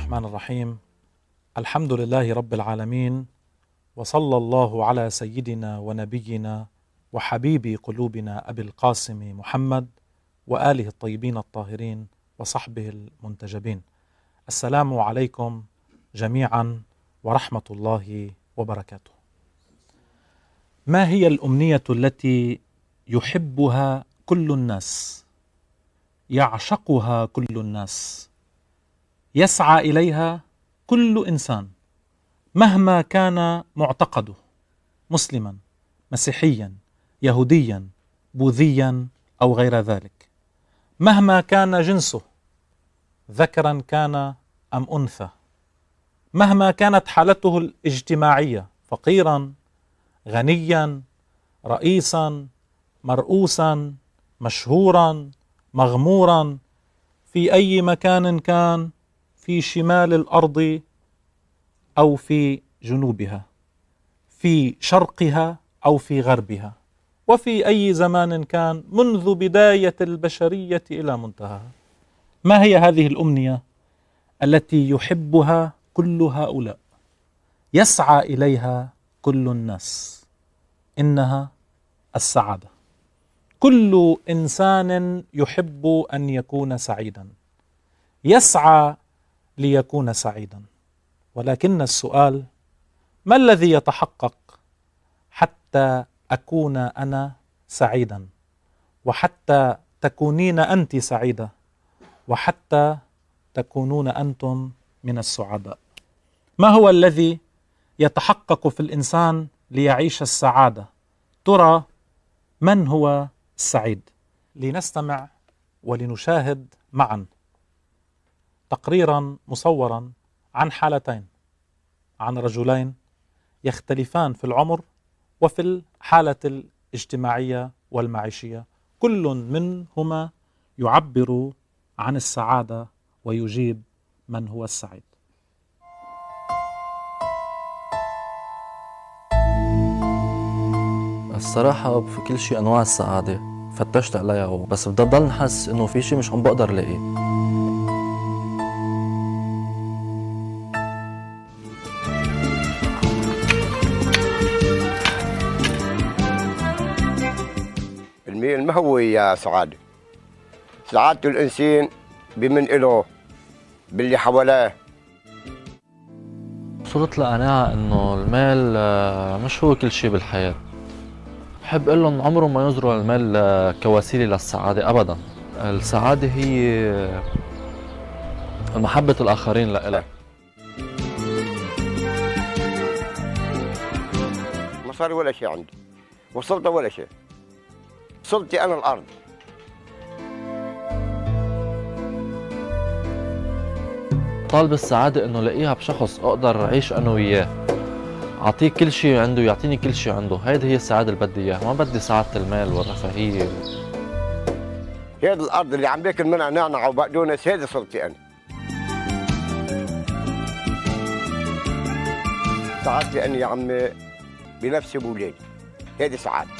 الرحمن الرحيم. الحمد لله رب العالمين، وصلى الله على سيدنا ونبينا وحبيب قلوبنا أبي القاسم محمد وآله الطيبين الطاهرين وصحبه المنتجبين. السلام عليكم جميعا ورحمة الله وبركاته. ما هي الأمنية التي يحبها كل الناس، يعشقها كل الناس، يسعى إليها كل إنسان مهما كان معتقده، مسلما، مسيحيا، يهوديا، بوذيا أو غير ذلك، مهما كان جنسه، ذكرا كان أم أنثى، مهما كانت حالته الاجتماعية، فقيرا، غنيا، رئيسا، مرؤوسا، مشهورا، مغمورا، في أي مكان كان، في شمال الأرض أو في جنوبها، في شرقها أو في غربها، وفي أي زمان كان منذ بداية البشرية إلى منتهاها. ما هي هذه الأمنية التي يحبها كل هؤلاء، يسعى إليها كل الناس؟ إنها السعادة. كل إنسان يحب أن يكون سعيدا، يسعى ليكون سعيدا، ولكن السؤال: ما الذي يتحقق حتى أكون أنا سعيدا، وحتى تكونين أنت سعيدة، وحتى تكونون أنتم من السعداء؟ ما هو الذي يتحقق في الإنسان ليعيش السعادة؟ ترى من هو السعيد؟ لنستمع ولنشاهد معا تقريرا مصورا عن حالتين، عن رجلين يختلفان في العمر وفي الحالة الاجتماعية والمعيشية، كل منهما يعبر عن السعادة ويجيب من هو السعيد. الصراحة في كل شيء أنواع السعادة فتشت عليها، بس بدي ضل نحس إنه في شيء مش عم بقدر لاقيه. ما هو يا سعادة؟ سعادة الإنسان بمن إله، باللي حواليه. وصلت لقناعة إنه المال مش هو كل شيء بالحياة. بحب أقول لهم عمره ما ينظروا المال كوسيلة للسعادة أبدا. السعادة هي محبة الآخرين لإلك. ما صار ولا شيء عندي، وصلت ولا شيء، وصلتي أنا الأرض. طالب السعادة إنه لاقيها بشخص أقدر أعيش أنا وياه، أعطيه كل شيء عنده يعطيني كل شيء عنده. هيدي هي السعادة اللي بدي إياها، ما بدي سعادة المال والرفاهية. هيدي الأرض اللي عم باكل منها نعنع وبقدونس، هيدي صرتي أنا. سعادتي أنا يا عمي بنفسي وبولادي، هيدي سعادتي.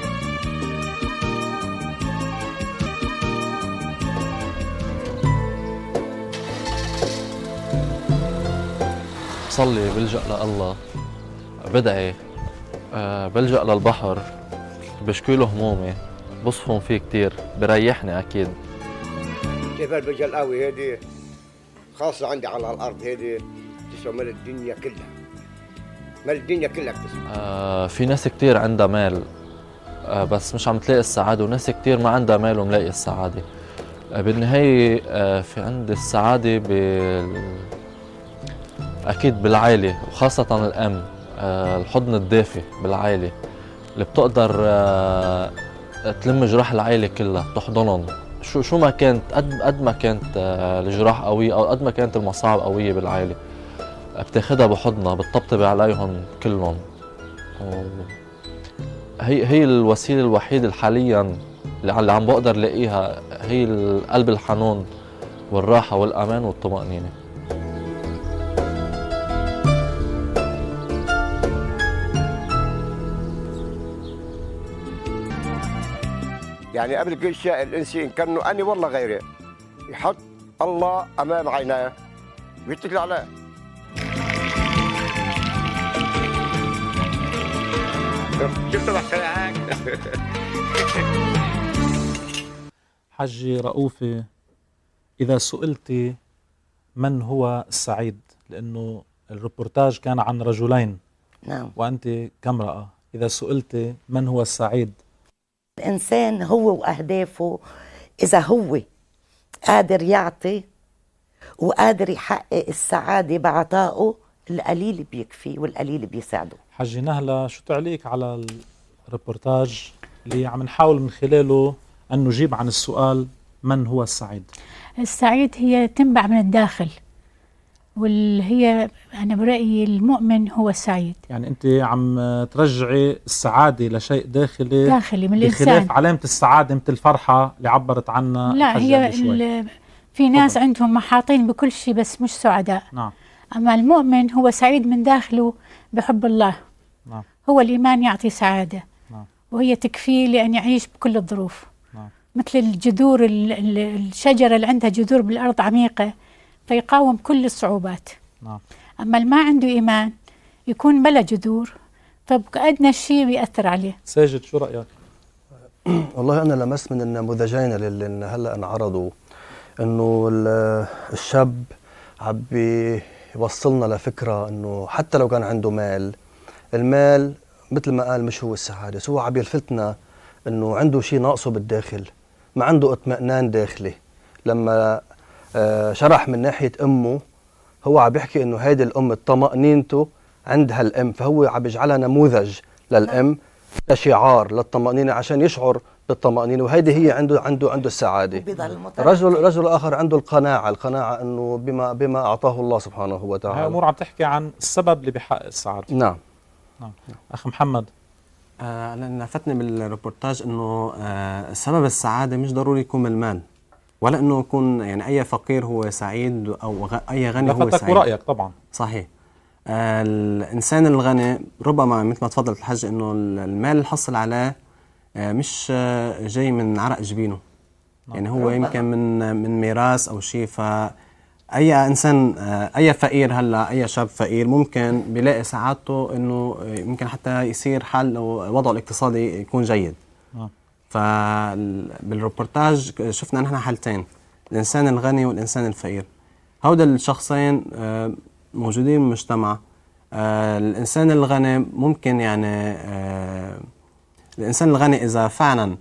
بصلي، بلجأ لله، بدعي، بلجأ للبحر، بشكي له همومي، بصفن فيه كتير، بريحني أكيد. كيف البجا القوي هيدي خاصة عندي على الأرض، هيدي تسوى مال الدنيا كلها، مال الدنيا كلها بتسوى. في ناس كتير عندها مال بس مش عم تلاقي السعادة، وناس كتير ما عندها مال وملاقي السعادة. بالنهاية في عندي السعادة أكيد بالعائلة، وخاصة الأم، الحضن الدافي بالعائلة اللي بتقدر تلم جراح العائلة كلها، تحضنهم شو ما كانت، قد ما كانت الجراح قوية أو قد ما كانت المصاعب قوية بالعائلة، بتاخدها بحضنها، بتطبطب عليهم كلهم. هي الوسيلة الوحيدة حاليا اللي عم بقدر لاقيها، هي القلب الحنون والراحة والأمان والطمأنينة. يعني قبل كل شيء الإنسان كأنه أنا والله غيري، يحط الله أمام عيناه بيتكل عليه. شفت بحكي حجي رؤوفة، إذا سئلت من هو السعيد، لأنه الريبورتاج كان عن رجلين، نعم، وأنت كامرأة، إذا سئلت من هو السعيد؟ الإنسان هو وأهدافه، إذا هو قادر يعطي وقادر يحقق السعادة بعطائه، القليل بيكفي والقليل بيساعده. حجي نهلة، شو تعليق على الريبورتاج اللي عم نحاول من خلاله أن نجيب عن السؤال من هو السعيد؟ السعيد هي تنبع من الداخل، والهي أنا برأيي المؤمن هو السعيد. يعني أنت عم ترجعي السعادة لشيء داخلي من الإنسان، بخلاف علامة السعادة مثل الفرحة اللي عبرت عنها. لا، هي في ناس عندهم محاطين بكل شيء بس مش سعداء. نعم. أما المؤمن هو سعيد من داخله بحب الله. نعم. هو الإيمان يعطي سعادة. نعم. وهي تكفيه لأن يعيش بكل الظروف. نعم. مثل الجذور، الشجرة اللي عندها جذور بالأرض عميقة فيقاوم كل الصعوبات. نعم. أما اللي ما عنده إيمان يكون بلا جذور، فأدنى شيء بيأثر عليه. ساجد، شو رأيك؟ والله أنا لمست من النموذجين اللي هلأ انعرضوا إنه الشاب عم بيوصلنا لفكرة إنه حتى لو كان عنده مال، المال مثل ما قال مش هو السعادة، هو عم يلفتنا إنه عنده شيء ناقصه بالداخل، ما عنده اطمئنان داخلي. لما شرح من ناحية أمه، هو عم يحكي إنه هيدي الأم طمأنينته عندها الأم، فهو عم يجعلها نموذج للأم كشعار للطمأنينة عشان يشعر بالطمأنينة، وهيدي هي عنده السعادة. رجل آخر عنده القناعة إنه بما أعطاه الله سبحانه وتعالى. هاي أمور عم تحكي عن السبب اللي بيحقق السعادة. نعم. نعم. أخ محمد، أنا لفتني بالريبورتاج إنه سبب السعادة مش ضروري يكون من المال، ولا إنه يكون يعني أي فقير هو سعيد أو أي غني هو لفتك سعيد. ورأيك طبعا. صحيح. الإنسان الغني ربما مثل ما تفضلت الحج إنه المال اللي حصل عليه مش جاي من عرق جبينه، يعني هو يمكن من ميراث أو شيء. فأي إنسان، أي فقير هلا، أي شاب فقير ممكن بيلاقي سعادته إنه ممكن حتى يصير حال وضعه الاقتصادي يكون جيد. فبالريبورتاج شفنا نحن حالتين، الإنسان الغني والإنسان الفقير. هؤلاء الشخصين موجودين بالمجتمع. الإنسان الغني ممكن يعني الإنسان الغني إذا فعلا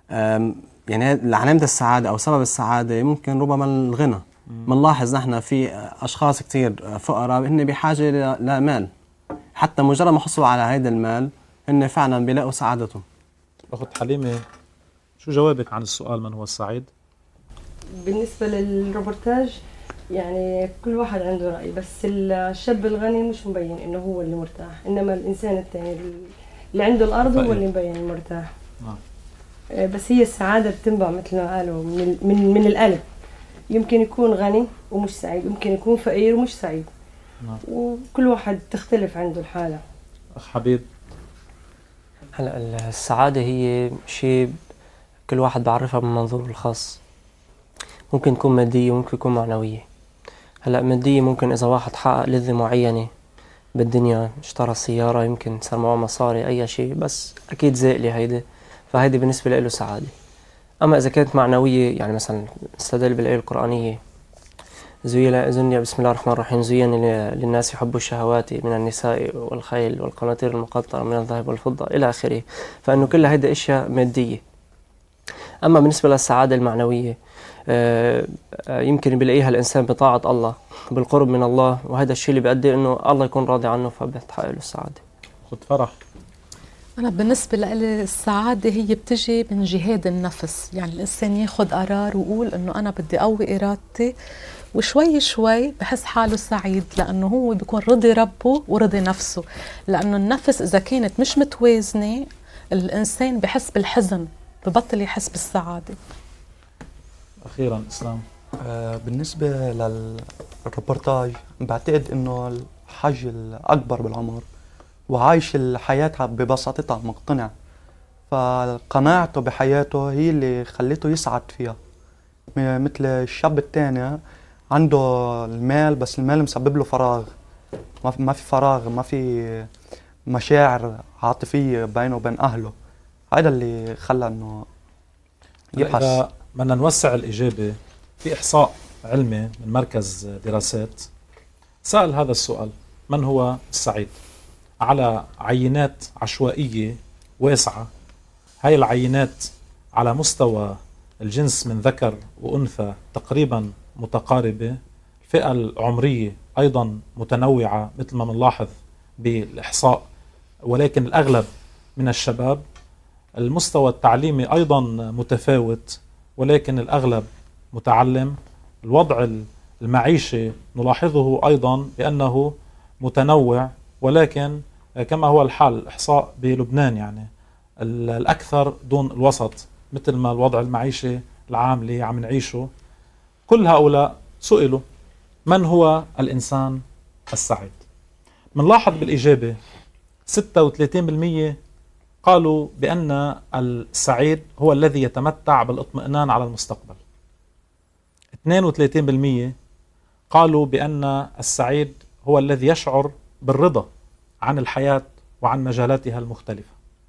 يعني علامة السعادة أو سبب السعادة ممكن ربما الغنى. بنلاحظ نحن في أشخاص كتير فقراء هن بحاجة لمال، حتى مجرد ما حصلوا على هذا المال هن فعلا بيلاقوا سعادتهم. أخت حليمة، شو جوابك عن السؤال من هو السعيد؟ بالنسبة للروبورتاج يعني كل واحد عنده رأي، بس الشاب الغني مش مبين إنه هو اللي مرتاح، إنما الإنسان الثاني اللي عنده الأرض هو اللي مبين مرتاح. بس هي السعادة بتنبع مثل ما قالوا من القلب. يمكن يكون غني ومش سعيد، يمكن يكون فقير ومش سعيد. وكل واحد تختلف عنده الحالة. أخ حبيب، هلا السعادة هي شيء كل واحد بعرفها من منظوره الخاص. ممكن تكون مادية وممكن تكون معنوية. هلا مادية ممكن إذا واحد حقق لذة معينة بالدنيا، اشترى سيارة، يمكن صار معه مصاري، أي شيء، بس أكيد زائلة هيدي، فهيدي بالنسبة له سعادة. أما إذا كانت معنوية، يعني مثلا استدل بالآية القرآنية زين بسم الله الرحمن الرحيم زين للناس حب الشهوات من النساء والخيل والقناطير المقنطرة من الذهب والفضة إلى آخره، فإنه كل هيدا أشياء مادية. أما بالنسبة للسعادة المعنوية يمكن بيلاقيها الإنسان بطاعة الله، بالقرب من الله، وهذا الشيء اللي بيؤدي إنه الله يكون راضي عنه فبتحقق له السعادة. خد فرح. أنا بالنسبة لي السعادة هي بتجي من جهاد النفس، يعني الإنسان ياخد قرار ويقول إنه أنا بدي أقوي إرادتي، وشوي شوي بحس حاله سعيد، لأنه هو بيكون رضي ربه ورضي نفسه. لأنه النفس إذا كانت مش متوازنة الإنسان بحس بالحزن، ببطل يحس بالسعادة. أخيرا إسلام. بالنسبة للريبورتاج بعتقد إنه الحج الأكبر بالعمر وعايش الحياة ببساطتها، مقتنع، فقناعته بحياته هي اللي خلته يسعد فيها. مثل الشاب الثاني عنده المال بس المال مسبب له فراغ، ما في فراغ، ما في مشاعر عاطفية بينه وبين أهله. هذا اللي خلى إنه يبحث. إذا بدنا نوسع الإجابة، في إحصاء علمي من مركز دراسات سأل هذا السؤال: من هو السعيد؟ على عينات عشوائية واسعة. هاي العينات على مستوى الجنس من ذكر وأنثى تقريبا متقاربة، الفئة العمرية أيضا متنوعة مثل ما بنلاحظ بالإحصاء، ولكن الأغلب من الشباب. المستوى التعليمي أيضا متفاوت ولكن الأغلب متعلم. الوضع المعيشي نلاحظه أيضا بأنه متنوع، ولكن كما هو الحال الإحصاء بلبنان يعني الأكثر دون الوسط، مثل ما الوضع المعيشي العام اللي عم نعيشه. كل هؤلاء سئلوا من هو الإنسان السعيد. منلاحظ بالإجابة 36% قالوا بأن السعيد هو الذي يتمتع بالاطمئنان على المستقبل. 32% قالوا بأن السعيد هو الذي يشعر بالرضا عن الحياة وعن مجالاتها المختلفة.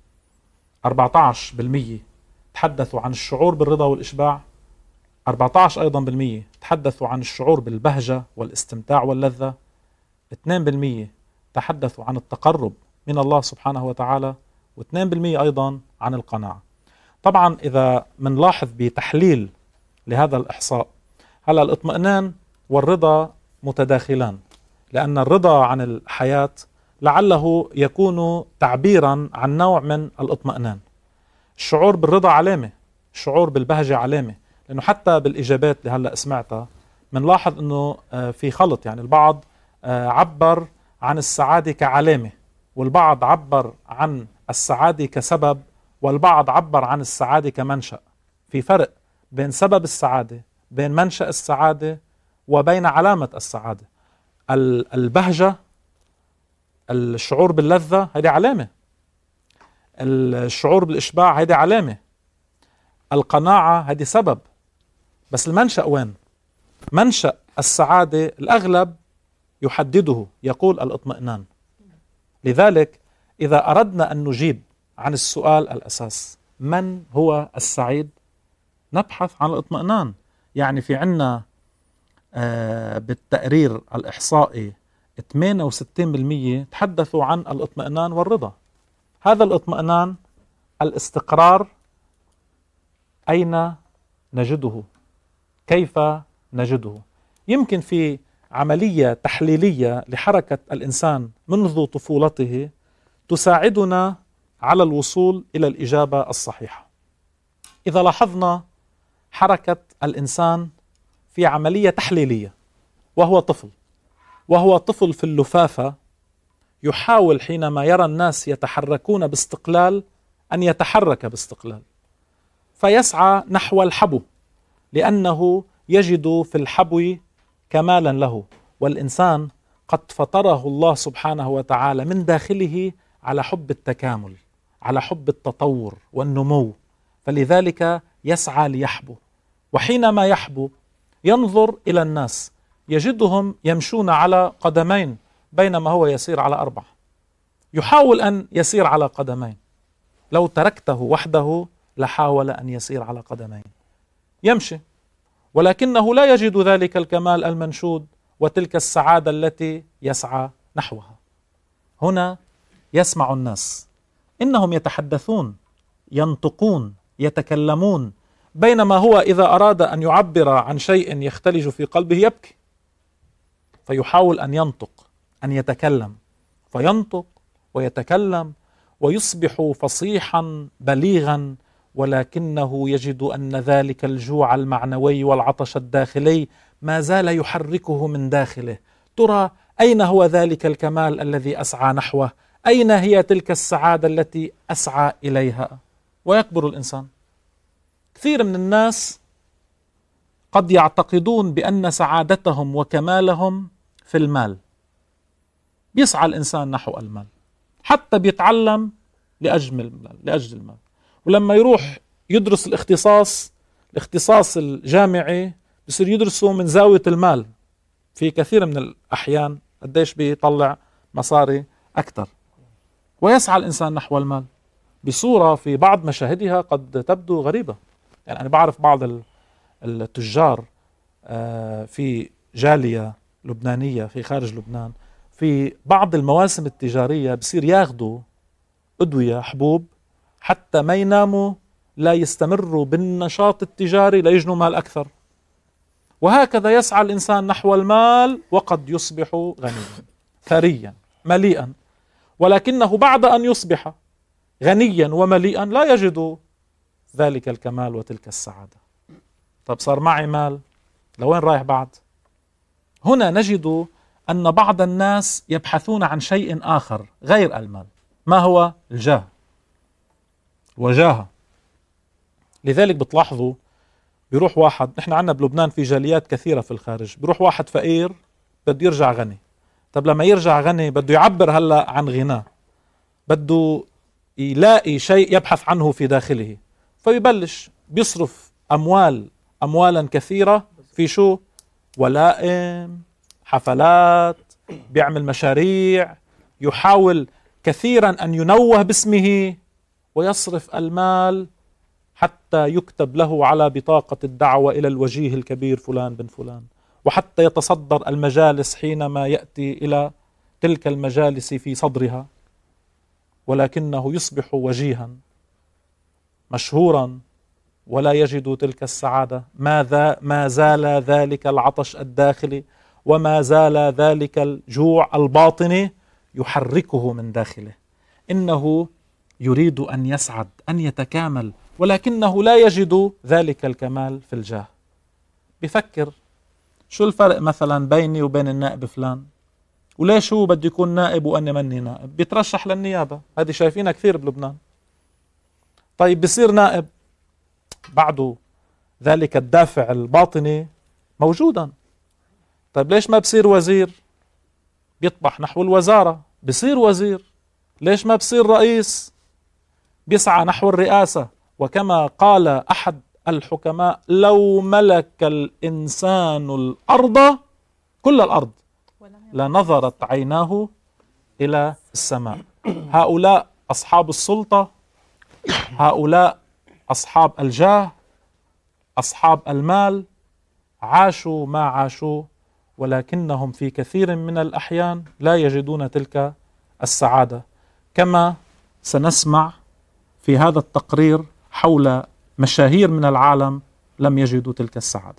14% تحدثوا عن الشعور بالرضا والإشباع. 14 أيضا بالمية تحدثوا عن الشعور بالبهجة والاستمتاع واللذة. 2% تحدثوا عن التقرب من الله سبحانه وتعالى، و2% أيضا عن القناعة. طبعا إذا منلاحظ بتحليل لهذا الإحصاء، هلا الاطمئنان والرضا متداخلان، لأن الرضا عن الحياة لعله يكون تعبيرا عن نوع من الاطمئنان. الشعور بالرضا علامة، الشعور بالبهجة علامة، لأنه حتى بالإجابات اللي هلأ سمعتها منلاحظ أنه في خلط، يعني البعض عبر عن السعادة كعلامة، والبعض عبر عن السعادة كسبب، والبعض عبر عن السعادة كمنشأ. في فرق بين سبب السعادة، بين منشأ السعادة، وبين علامة السعادة. البهجة، الشعور باللذة هذه علامة، الشعور بالإشباع هذه علامة، القناعة هذه سبب. بس المنشأ وين؟ منشأ السعادة الأغلب يحدده، يقول الاطمئنان. لذلك إذا أردنا أن نجيب عن السؤال الأساس من هو السعيد، نبحث عن الاطمئنان. يعني في عنا بالتقرير الإحصائي 68% تحدثوا عن الاطمئنان والرضا. هذا الاطمئنان، الاستقرار، أين نجده؟ كيف نجده؟ يمكن في عملية تحليلية لحركة الإنسان منذ طفولته تساعدنا على الوصول إلى الإجابة الصحيحة. إذا لاحظنا حركة الإنسان في عملية تحليلية وهو طفل في اللفافة، يحاول حينما يرى الناس يتحركون باستقلال أن يتحرك باستقلال، فيسعى نحو الحبو لأنه يجد في الحبو كمالا له. والإنسان قد فطره الله سبحانه وتعالى من داخله على حب التكامل، على حب التطور والنمو، فلذلك يسعى ليحبو. وحينما يحبو ينظر إلى الناس يجدهم يمشون على قدمين بينما هو يسير على 4. يحاول أن يسير على قدمين، لو تركته وحده لحاول أن يسير على قدمين، يمشي، ولكنه لا يجد ذلك الكمال المنشود وتلك السعادة التي يسعى نحوها. هنا يسمع الناس، إنهم يتحدثون، ينطقون، يتكلمون، بينما هو إذا أراد أن يعبر عن شيء يختلج في قلبه يبكي، فيحاول أن ينطق، أن يتكلم، فينطق ويتكلم ويصبح فصيحا بليغا، ولكنه يجد أن ذلك الجوع المعنوي والعطش الداخلي ما زال يحركه من داخله. ترى أين هو ذلك الكمال الذي أسعى نحوه؟ أين هي تلك السعادة التي أسعى إليها؟ ويكبر الإنسان. كثير من الناس قد يعتقدون بأن سعادتهم وكمالهم في المال، بيسعى الإنسان نحو المال، حتى بيتعلم لأجل المال، ولما يروح يدرس الاختصاص الجامعي بصير يدرسوا من زاوية المال في كثير من الأحيان قديش بيطلع مصاري أكثر، ويسعى الإنسان نحو المال بصورة في بعض مشاهدها قد تبدو غريبة. يعني أنا بعرف بعض التجار في جالية لبنانية في خارج لبنان، في بعض المواسم التجارية بصير ياخدوا أدوية حبوب حتى ما يناموا، لا يستمروا بالنشاط التجاري ليجنوا مال أكثر. وهكذا يسعى الإنسان نحو المال وقد يصبح غنيا ثريا مليئا، ولكنه بعد أن يصبح غنيا ومليئا لا يجد ذلك الكمال وتلك السعادة. طب صار معي مال، لوين رايح بعد؟ هنا نجد أن بعض الناس يبحثون عن شيء آخر غير المال. ما هو؟ الجاه، وجاهة. لذلك بتلاحظوا بيروح واحد، نحن عنا بلبنان في جاليات كثيرة في الخارج، بيروح واحد فقير بده يرجع غني. طب لما يرجع غني بده يعبر هلأ عن غناه، بده يلاقي شيء يبحث عنه في داخله، فيبلش بيصرف أموالا كثيرة في شو؟ ولائم، حفلات، بيعمل مشاريع، يحاول كثيرا أن ينوه باسمه، ويصرف المال حتى يكتب له على بطاقة الدعوة إلى الوجيه الكبير فلان بن فلان، وحتى يتصدر المجالس حينما يأتي إلى تلك المجالس في صدرها، ولكنه يصبح وجيها مشهورا ولا يجد تلك السعادة. ما زال ذلك العطش الداخلي وما زال ذلك الجوع الباطني يحركه من داخله. إنه يريد أن يسعد، أن يتكامل، ولكنه لا يجد ذلك الكمال في الجاه. بفكر شو الفرق مثلا بيني وبين النائب فلان، وليش هو بده يكون نائب وأنا مني نائب؟ بيترشح للنيابة، هذه شايفينها كثير بلبنان. طيب بصير نائب، بعده ذلك الدافع الباطني موجودا. طيب ليش ما بصير وزير؟ بيطمح نحو الوزارة، بصير وزير. ليش ما بصير رئيس؟ بيسعى نحو الرئاسة. وكما قال أحد الحكماء: لو ملك الإنسان الأرض، كل الأرض، لنظرت عيناه إلى السماء. هؤلاء أصحاب السلطة، هؤلاء أصحاب الجاه، أصحاب المال، عاشوا ما عاشوا، ولكنهم في كثير من الأحيان لا يجدون تلك السعادة، كما سنسمع في هذا التقرير حول مشاهير من العالم لم يجدوا تلك السعادة.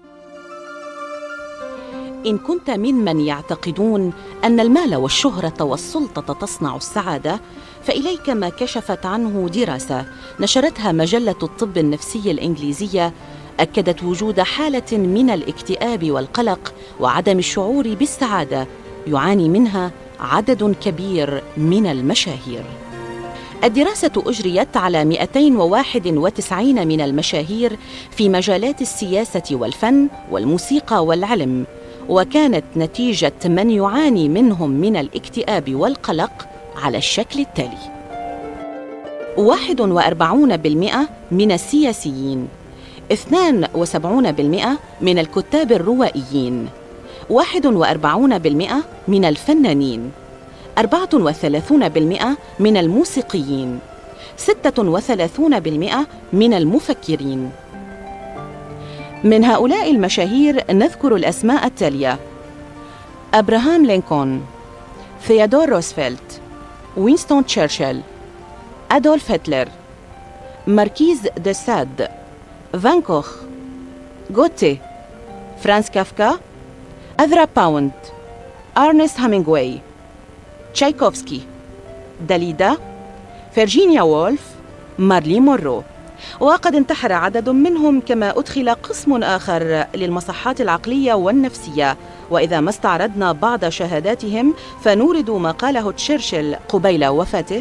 إن كنت ممن يعتقدون أن المال والشهرة والسلطة تصنع السعادة، فإليك ما كشفت عنه دراسة نشرتها مجلة الطب النفسي الإنجليزية، أكدت وجود حالة من الاكتئاب والقلق وعدم الشعور بالسعادة يعاني منها عدد كبير من المشاهير. الدراسة أجريت على 291 من المشاهير في مجالات السياسة والفن والموسيقى والعلم، وكانت نتيجة من يعاني منهم من الاكتئاب والقلق على الشكل التالي: 41% من السياسيين، 72% من الكتاب الروائيين، 41% من الفنانين، 34% من الموسيقيين، 36% من المفكرين. من هؤلاء المشاهير نذكر الأسماء التالية: أبراهام لينكولن، ثيودور روزفلت، وينستون تشرشل، أدولف هتلر، ماركيز دي ساد، فان كوخ، غوتي، فرانس كافكا، أذرا باوند، أرنست هامينغواي، تشايكوفسكي، داليدا، فيرجينيا وولف، مارلين مونرو. وقد انتحر عدد منهم، كما أدخل قسم آخر للمصحات العقلية والنفسية. وإذا ما استعرضنا بعض شهاداتهم فنورد ما قاله تشرشل قبيل وفاته: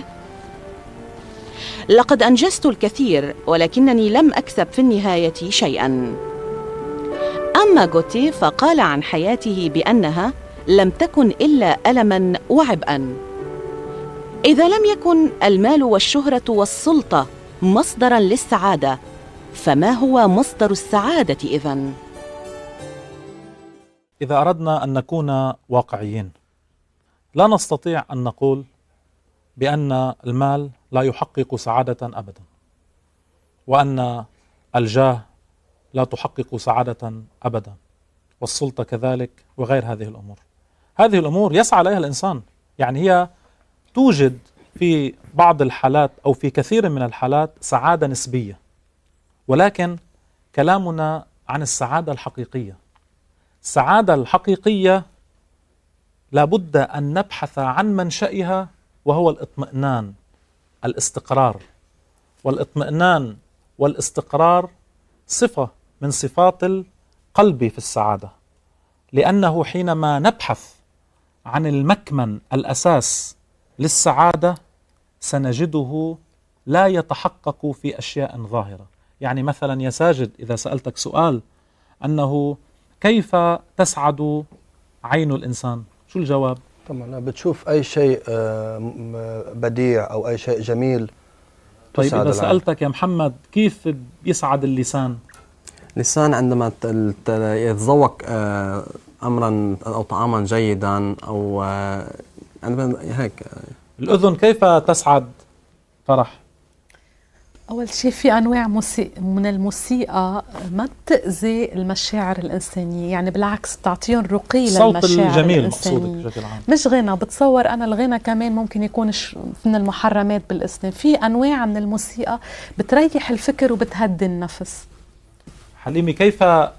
لقد أنجزت الكثير ولكنني لم أكسب في النهاية شيئا. أما غوتي فقال عن حياته بأنها لم تكن إلا ألما وعبئا. إذا لم يكن المال والشهرة والسلطة مصدرا للسعادة، فما هو مصدر السعادة إذن؟ إذا أردنا أن نكون واقعيين لا نستطيع أن نقول بأن المال لا يحقق سعادة أبدا، وأن الجاه لا تحقق سعادة أبدا، والسلطة كذلك، وغير هذه الأمور. هذه الأمور يسعى إليها الإنسان، يعني هي توجد في بعض الحالات أو في كثير من الحالات سعادة نسبية، ولكن كلامنا عن السعادة الحقيقية. السعادة الحقيقية لابد أن نبحث عن منشأها، وهو الاطمئنان، الاستقرار. والاطمئنان والاستقرار صفة من صفات القلب في السعادة، لأنه حينما نبحث عن المكمن الأساس للسعادة سنجده لا يتحقق في أشياء ظاهرة. يعني مثلا يا ساجد، إذا سألتك سؤال أنه كيف تسعد عين الإنسان، شو الجواب؟ طبعا بتشوف أي شيء بديع أو أي شيء جميل. طيب إذا سألتك يا محمد كيف يسعد اللسان؟ اللسان عندما يتذوق أمرا أو طعاما جيدا، أو هيك. الأذن كيف تسعد فرح؟ أول شيء في أنواع من الموسيقى ما بتأذي المشاعر الإنسانية، يعني بالعكس بتعطيهم رقي للمشاعر الجميل الإنسانية. بشكل عام. مش غنى، بتصور أنا الغنى كمان ممكن يكون من المحرمات بالإسلام. في أنواع من الموسيقى بتريح الفكر وبتهدي النفس. حليمي، كيف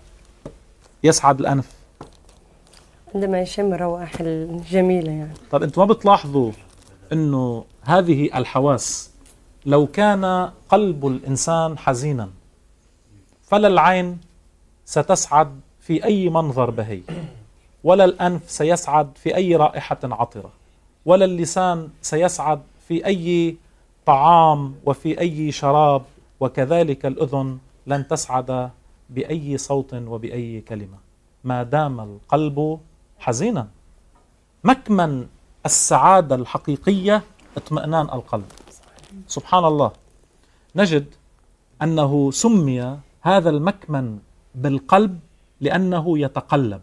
يسعد الأنف؟ عندما يشم الروائح الجميلة يعني. طب أنتم ما بتلاحظوا أنه هذه الحواس لو كان قلب الإنسان حزينا فلا العين ستسعد في أي منظر بهي، ولا الأنف سيسعد في أي رائحة عطرة، ولا اللسان سيسعد في أي طعام وفي أي شراب، وكذلك الأذن لن تسعد بأي صوت وبأي كلمة ما دام القلب حزينا. مكمن السعادة الحقيقية اطمئنان القلب. سبحان الله، نجد أنه سمي هذا المكمن بالقلب لأنه يتقلب،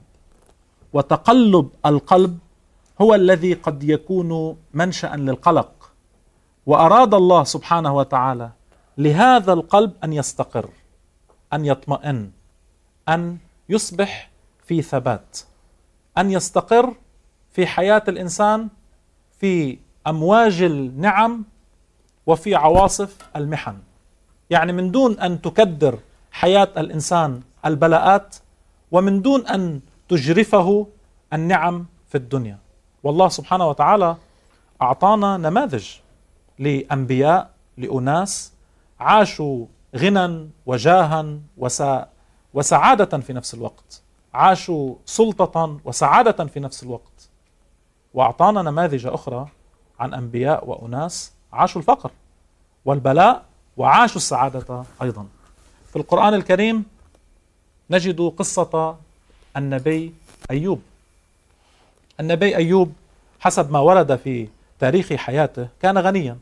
وتقلب القلب هو الذي قد يكون منشأ للقلق. وأراد الله سبحانه وتعالى لهذا القلب أن يستقر، أن يطمئن، أن يصبح في ثبات، أن يستقر في حياة الإنسان في أمواج النعم وفي عواصف المحن. يعني من دون أن تكدر حياة الإنسان البلاءات، ومن دون أن تجرفه النعم في الدنيا. والله سبحانه وتعالى أعطانا نماذج لأنبياء، لأناس عاشوا غنى وجاها وسعادة في نفس الوقت، عاشوا سلطة وسعادة في نفس الوقت. وأعطانا نماذج أخرى عن أنبياء وأناس عاشوا الفقر والبلاء وعاشوا السعادة أيضا. في القرآن الكريم نجد قصة النبي أيوب. النبي أيوب حسب ما ورد في تاريخ حياته كان غنيا،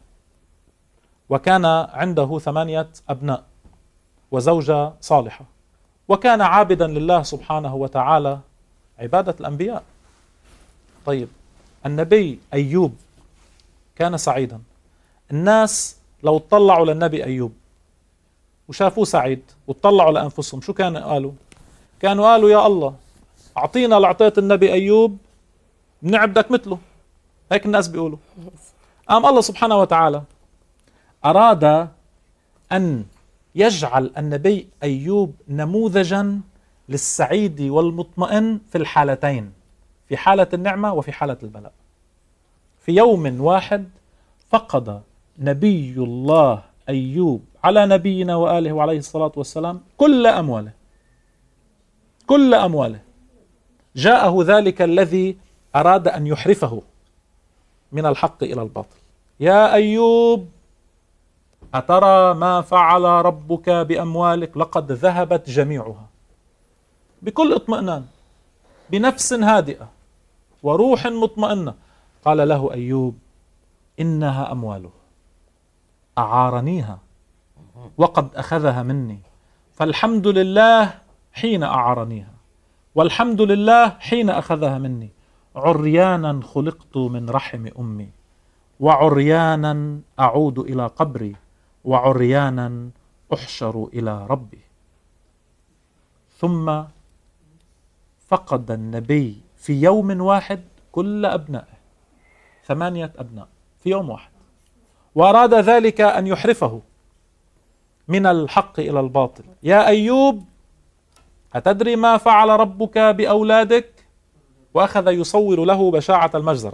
وكان عنده 8 أبناء وزوجة صالحة، وكان عابدا لله سبحانه وتعالى عبادة الأنبياء. طيب النبي أيوب كان سعيدا. الناس لو اطلعوا للنبي أيوب وشافوه سعيد واطلعوا لأنفسهم شو كانوا قالوا؟ كانوا قالوا يا الله أعطينا لعطية النبي أيوب بنعبدك مثله. هيك الناس بيقولوا. قام الله سبحانه وتعالى أراد أن يجعل النبي أيوب نموذجا للسعيد والمطمئن في الحالتين، في حالة النعمة وفي حالة البلاء. في يوم واحد فقد نبي الله أيوب على نبينا وآله وعليه الصلاة والسلام كل أمواله، كل أمواله. جاءه ذلك الذي أراد أن يحرفه من الحق إلى الباطل. يا أيوب أترى ما فعل ربك بأموالك؟ لقد ذهبت جميعها. بكل اطمئنان، بنفس هادئة وروح مطمئنة قال له أيوب إنها أمواله أعارنيها وقد أخذها مني، فالحمد لله حين أعارنيها والحمد لله حين أخذها مني. عريانا خلقت من رحم أمي، وعريانا أعود إلى قبري، وعريانا أحشر إلى ربي. ثم فقد النبي في يوم واحد كل أبنائه، 8 أبناء في يوم واحد، وأراد ذلك أن يحرفه من الحق إلى الباطل. يا أيوب أتدري ما فعل ربك بأولادك؟ وأخذ يصور له بشاعة المجزرة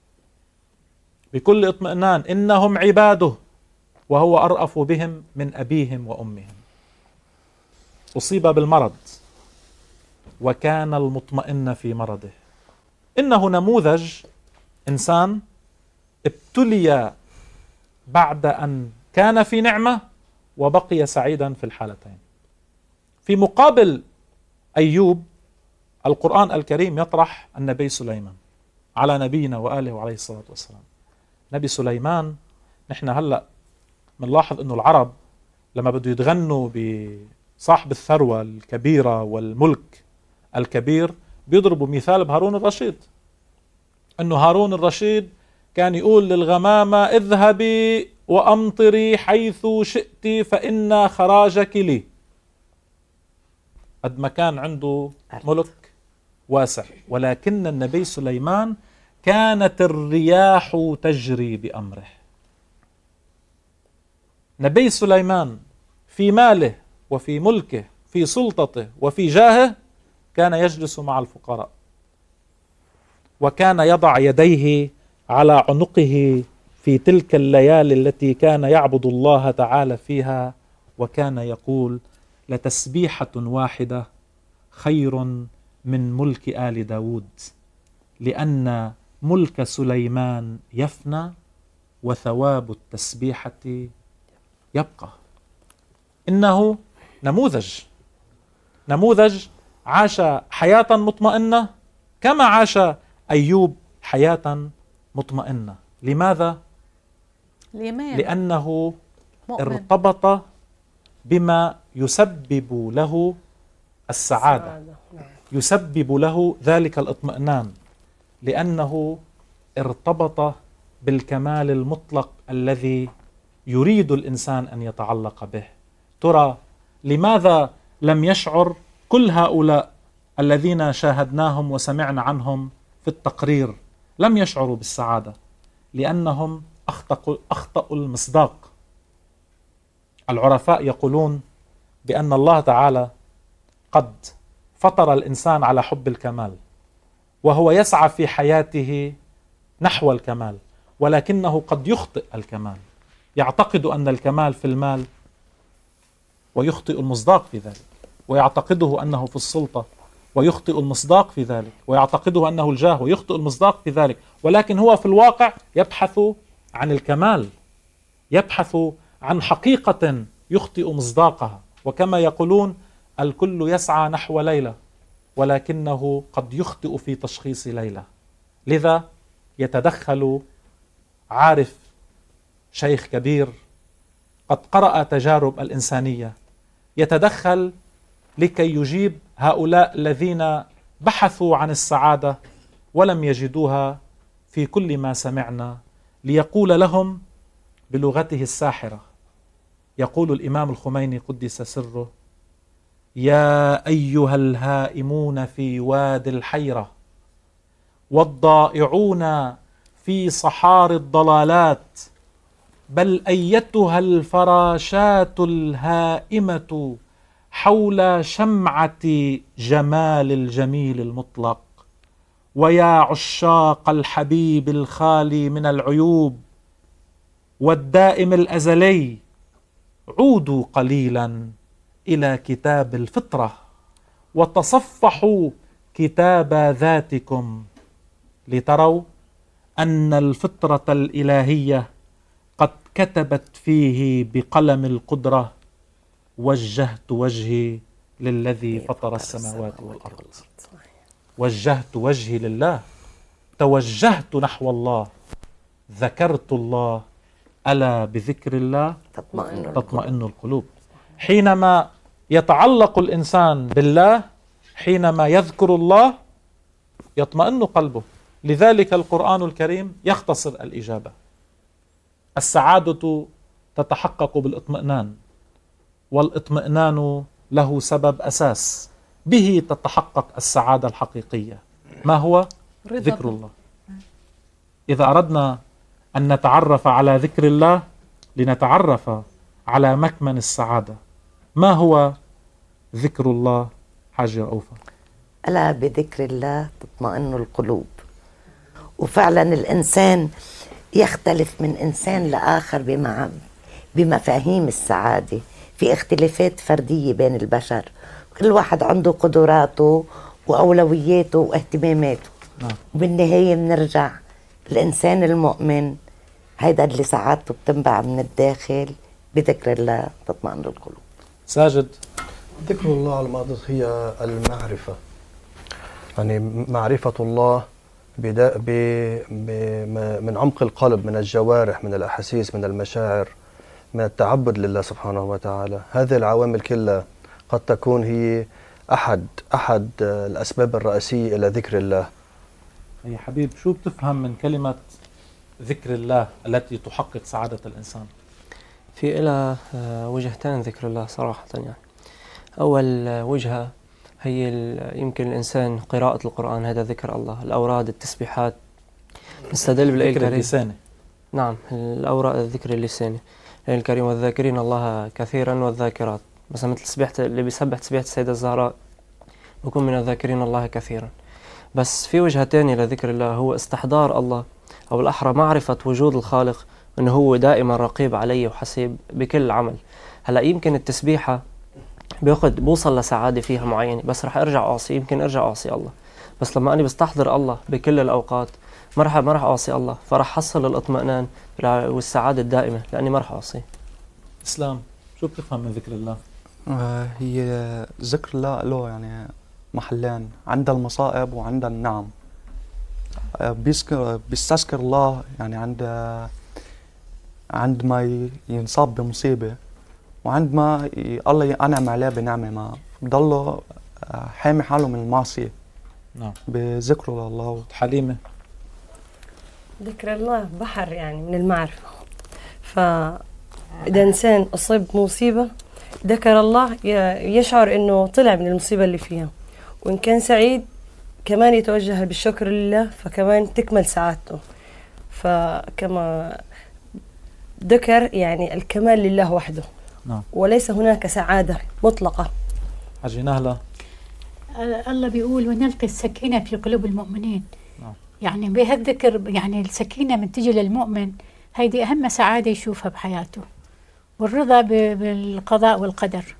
بكل اطمئنان، إنهم عباده وهو أرأف بهم من أبيهم وأمهم. أصيب بالمرض وكان المطمئن في مرضه. إنه نموذج إنسان ابتلي بعد أن كان في نعمة وبقي سعيدا في الحالتين. في مقابل أيوب القرآن الكريم يطرح النبي سليمان على نبينا وآله وعليه الصلاة والسلام. نبي سليمان، نحن هلأ منلاحظ أنه العرب لما بدوا يتغنوا بصاحب الثروة الكبيرة والملك الكبير بيضربوا مثال بهارون الرشيد، أنه هارون الرشيد كان يقول للغمامة اذهبي وأمطري حيث شئت فإن خراجك لي. قد ما كان عنده ملك واسع، ولكن النبي سليمان كانت الرياح تجري بأمره. نبي سليمان في ماله وفي ملكه في سلطته وفي جاهه كان يجلس مع الفقراء، وكان يضع يديه على عنقه في تلك الليالي التي كان يعبد الله تعالى فيها، وكان يقول لتسبيحة واحدة خير من ملك آل داود، لأن ملك سليمان يفنى وثواب التسبيحة يبقى. إنه نموذج عاش حياة مطمئنة كما عاش أيوب حياة مطمئنة. لماذا؟ لأنه ارتبط بما يسبب له السعادة، يسبب له ذلك الاطمئنان، لأنه ارتبط بالكمال المطلق الذي يريد الإنسان أن يتعلق به. ترى لماذا لم يشعر كل هؤلاء الذين شاهدناهم وسمعنا عنهم في التقرير لم يشعروا بالسعادة؟ لأنهم أخطأوا المصداق. العرفاء يقولون بأن الله تعالى قد فطر الإنسان على حب الكمال، وهو يسعى في حياته نحو الكمال، ولكنه قد يخطئ الكمال، يعتقد أن الكمال في المال ويخطئ المصداق في ذلك، ويعتقده أنه في السلطة ويخطئ المصداق في ذلك، ويعتقده أنه الجاه ويخطئ المصداق في ذلك، ولكن هو في الواقع يبحث عن الكمال، يبحث عن حقيقة يخطئ مصداقها. وكما يقولون الكل يسعى نحو ليلى، ولكنه قد يخطئ في تشخيص ليلى. لذا يتدخل عارف شيخ كبير قد قرأ تجارب الإنسانية، يتدخل لكي يجيب هؤلاء الذين بحثوا عن السعادة ولم يجدوها في كل ما سمعنا، ليقول لهم بلغته الساحرة. يقول الإمام الخميني قدس سره: يا أيها الهائمون في وادي الحيرة والضائعون في صحار الضلالات، بل أيتها الفراشات الهائمة حول شمعة جمال الجميل المطلق، ويا عشاق الحبيب الخالي من العيوب والدائم الأزلي، عودوا قليلا إلى كتاب الفطرة وتصفحوا كتاب ذاتكم، لتروا أن الفطرة الإلهية قد كتبت فيه بقلم القدرة: وجهت وجهي للذي فطر السماوات والأرض. وجهت وجهي لله، توجهت نحو الله، ذكرت الله، ألا بذكر الله تطمئن القلوب. حينما يتعلق الإنسان بالله، حينما يذكر الله يطمئن قلبه. لذلك القرآن الكريم يختصر الإجابة. السعادة تتحقق بالاطمئنان، والاطمئنان له سبب أساس به تتحقق السعادة الحقيقية. ما هو؟ ذكر الله. إذا أردنا أن نتعرف على ذكر الله لنتعرف على مكمن السعادة. ما هو ذكر الله حاج رؤوفة؟ ألا بذكر الله تطمئن القلوب. وفعلا الإنسان يختلف من إنسان لآخر بمفاهيم السعادة. في اختلافات فردية بين البشر، كل واحد عنده قدراته وأولوياته واهتماماته. وبالنهاية بنرجع الإنسان المؤمن هيدا اللي سعادته بتنبع من الداخل. بذكر الله تطمئن القلوب. ساجد. ذكر الله على الماضي هي المعرفة، يعني معرفة الله من عمق القلب، من الجوارح، من الأحاسيس، من المشاعر، من التعبد لله سبحانه وتعالى. هذه العوامل كلها قد تكون هي أحد الأسباب الرئيسية إلى ذكر الله. يا حبيب، شو بتفهم من كلمة ذكر الله التي تحقق سعادة الإنسان؟ في إلى وجهتين ذكر الله صراحة. يعني أول وجهة هي يمكن الإنسان قراءة القرآن، هذا ذكر الله. الأوراد، التسبيحات، نستدل بالآية الكريمة. ذكر اللساني. نعم، الأوراد الذكر اللساني. الآية الكريمة والذاكرين الله كثيرا والذاكرات. مثلا مثل تسبيحة اللي بيسبح تسبيحة السيدة الزهراء بكون من الذاكرين الله كثيرا. بس في وجهة ثانية لذكر الله، هو استحضار الله، أو الأحرى معرفة وجود الخالق، أنه هو دائما رقيب علي وحسيب بكل عمل. هلأ يمكن التسبيحة بوصل لسعادة فيها معينة، بس رح أرجع أعصي، يمكن أرجع أعصي الله. بس لما أنا بستحضر الله بكل الأوقات ما رح أعصي الله، فرح حصل الاطمئنان والسعادة الدائمة لأني ما رح أعصي. إسلام، شو بتفهم من ذكر الله؟ هي ذكر الله له يعني محلين، عند المصائب وعند النعم. بيستذكر الله يعني عند ما ينصاب بمصيبة، وعند ما الله ينعم عليه بنعمة ما بضله حامي حاله من المعصية. نعم. بذكره لله. حليمة. ذكر الله بحر يعني من المعرفة. فإذا إنسان أصيب بمصيبة ذكر الله يشعر إنه طلع من المصيبة اللي فيها، وإن كان سعيد كمان يتوجه بالشكر لله، فكمان تكمل سعادته. فكما ذكر يعني الكمال لله وحده. نعم. وليس هناك سعادة مطلقة. حاجة نهلة. الله بيقول ونلقي السكينة في قلوب المؤمنين. نعم. يعني بهالذكر يعني السكينة من تجي للمؤمن، هيدي أهم سعادة يشوفها بحياته، والرضا بالقضاء والقدر.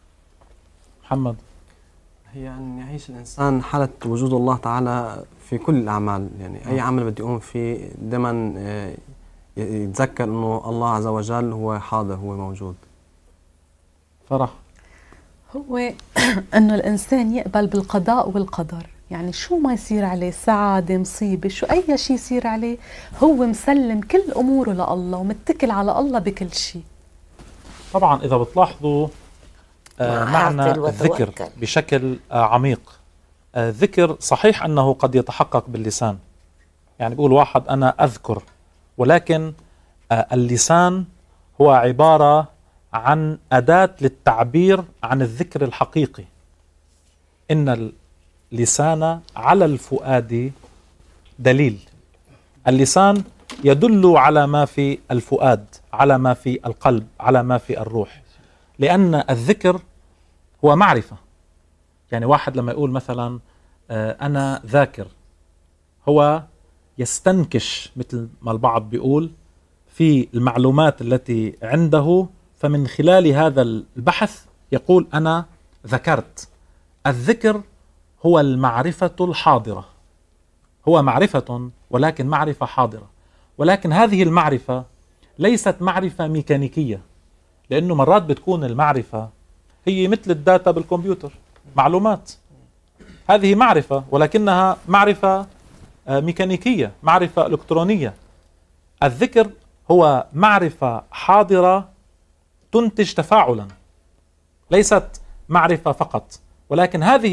محمد. هي أن يعيش الإنسان حالة وجود الله تعالى في كل الأعمال. يعني أي عمل بدي أقوم فيه دائما يتذكر أنه الله عز وجل هو حاضر، هو موجود. فرح. هو أنه الإنسان يقبل بالقضاء والقدر، يعني شو ما يصير عليه، سعادة، مصيبة، شو أي شيء يصير عليه، هو مسلم كل أموره لله ومتكل على الله بكل شيء. طبعا إذا بتلاحظوا معنى الذكر بشكل عميق. الذكر صحيح أنه قد يتحقق باللسان، يعني بيقول واحد أنا أذكر، ولكن اللسان هو عبارة عن أداة للتعبير عن الذكر الحقيقي. إن اللسان على الفؤاد دليل. اللسان يدل على ما في الفؤاد، على ما في القلب، على ما في الروح، لأن الذكر هو معرفة. يعني واحد لما يقول مثلا أنا ذاكر، هو يستنكش مثل ما البعض بيقول في المعلومات التي عنده، فمن خلال هذا البحث يقول أنا ذكرت. الذكر هو المعرفة الحاضرة، هو معرفة ولكن معرفة حاضرة. ولكن هذه المعرفة ليست معرفة ميكانيكية، لأنه مرات بتكون المعرفة هي مثل الداتا بالكمبيوتر، معلومات. هذه معرفة ولكنها معرفة ميكانيكية، معرفة إلكترونية. الذكر هو معرفة حاضرة تنتج تفاعلا، ليست معرفة فقط. ولكن هذه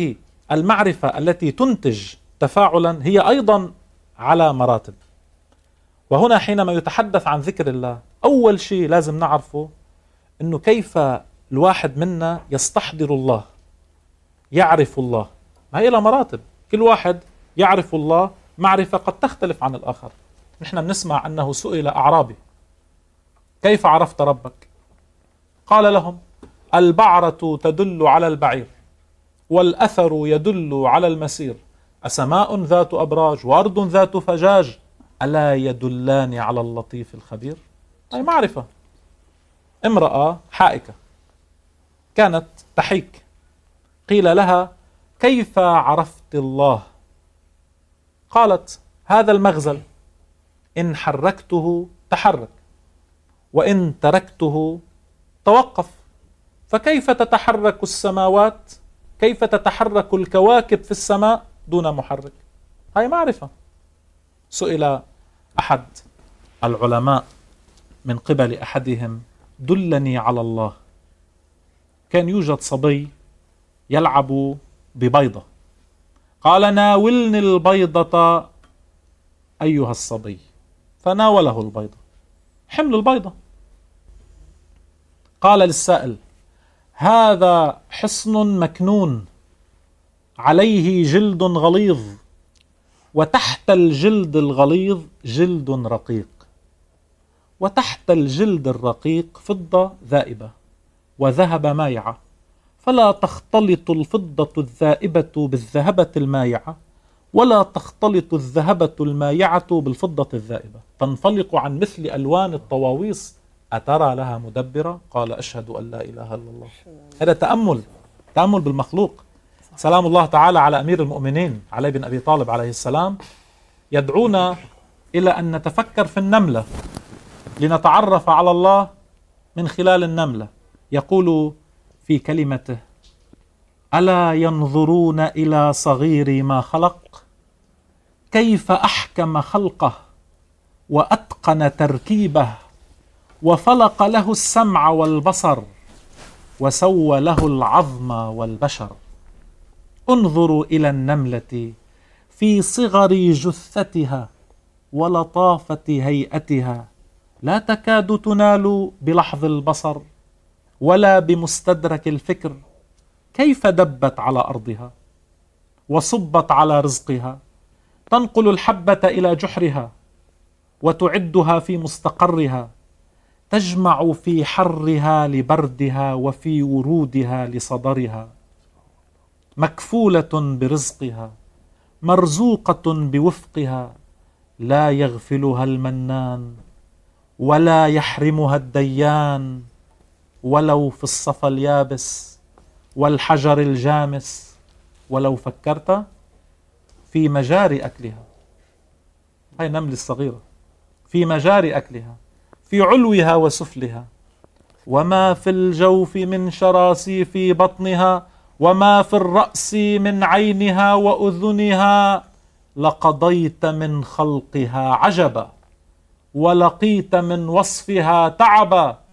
المعرفة التي تنتج تفاعلا هي أيضا على مراتب. وهنا حينما يتحدث عن ذكر الله، أول شيء لازم نعرفه أنه كيف الواحد منا يستحضر الله، يعرف الله. ما هي لها مراتب، كل واحد يعرف الله معرفة قد تختلف عن الآخر. نحن بنسمع أنه سئل أعرابي: كيف عرفت ربك؟ قال لهم: البعرة تدل على البعير، والأثر يدل على المسير، أسماء ذات أبراج وأرض ذات فجاج، ألا يدلان على اللطيف الخبير؟ أي معرفة. امرأة حائكة كانت تحيك، قيل لها: كيف عرفت الله؟ قالت: هذا المغزل إن حركته تحرك، وإن تركته توقف. فكيف تتحرك السماوات، كيف تتحرك الكواكب في السماء دون محرك؟ هاي معرفة. سئل أحد العلماء من قبل أحدهم: دلني على الله. كان يوجد صبي يلعب ببيضة، قال: ناولني البيضة أيها الصبي، فناوله البيضة، حمل البيضة. قال للسائل: هذا حصن مكنون عليه جلد غليظ، وتحت الجلد الغليظ جلد رقيق، وتحت الجلد الرقيق فضة ذائبة وذهب مايعة، فلا تختلط الفضة الذائبة بالذهبة المايعة، ولا تختلط الذهبة المايعة بالفضة الذائبة، تنفلق عن مثل ألوان الطواويس، أترى لها مدبرة؟ قال: أشهد أن لا إله إلا الله. هذا تأمل بالمخلوق. سلام الله تعالى على أمير المؤمنين علي بن أبي طالب عليه السلام يدعونا إلى أن نتفكر في النملة لنتعرف على الله من خلال النملة. يقول في كلمته: ألا ينظرون إلى صغير ما خلق، كيف أحكم خلقه وأتقن تركيبه، وفلق له السمع والبصر، وسوى له العظم والبشر. انظروا إلى النملة في صغر جثتها ولطافة هيئتها، لا تكاد تنال بلحظ البصر ولا بمستدرك الفكر، كيف دبت على أرضها وصبت على رزقها، تنقل الحبة إلى جحرها وتعدها في مستقرها، تجمع في حرها لبردها وفي ورودها لصدرها، مكفولة برزقها، مرزوقة بوفقها، لا يغفلها المنان ولا يحرمها الديان، ولو في الصفا اليابس والحجر الجامس، ولو فكرت في مجاري أكلها. هاي النملة الصغيرة في مجاري أكلها، في علوها وسفلها، وما في الجوف من شراسي في بطنها، وما في الرأس من عينها وأذنها، لقضيت من خلقها عجبا ولقيت من وصفها تعبا،